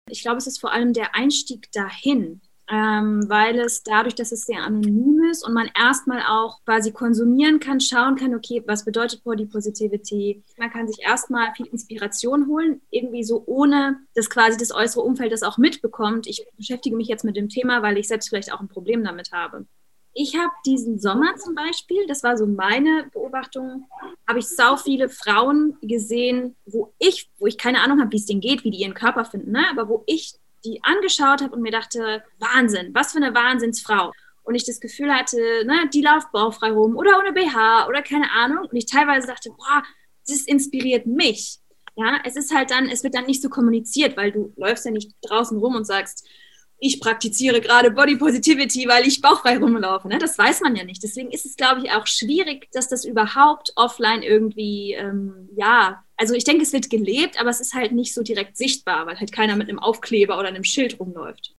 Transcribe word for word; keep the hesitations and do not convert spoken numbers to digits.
Ich glaube, es ist vor allem der Einstieg dahin, ähm, weil es dadurch, dass es sehr anonym ist und man erstmal auch quasi konsumieren kann, schauen kann, okay, was bedeutet Body Positivity? Man kann sich erstmal viel Inspiration holen, irgendwie so ohne, dass quasi das äußere Umfeld das auch mitbekommt. Ich beschäftige mich jetzt mit dem Thema, weil ich selbst vielleicht auch ein Problem damit habe. Ich habe diesen Sommer zum Beispiel, das war so meine Beobachtung, habe ich sau viele Frauen gesehen, wo ich, wo ich keine Ahnung habe, wie es denen geht, wie die ihren Körper finden, ne? Aber wo ich die angeschaut habe und mir dachte, Wahnsinn, was für eine Wahnsinnsfrau. Und ich das Gefühl hatte, ne, die läuft bauchfrei rum oder ohne B H oder keine Ahnung. Und ich teilweise dachte, boah, das inspiriert mich. Ja, es ist halt dann, es wird dann nicht so kommuniziert, weil du läufst ja nicht draußen rum und sagst, ich praktiziere gerade Body Positivity, weil ich bauchfrei rumlaufe. Ne? Das weiß man ja nicht. Deswegen ist es, glaube ich, auch schwierig, dass das überhaupt offline irgendwie, ähm, ja, also ich denke, es wird gelebt, aber es ist halt nicht so direkt sichtbar, weil halt keiner mit einem Aufkleber oder einem Schild rumläuft.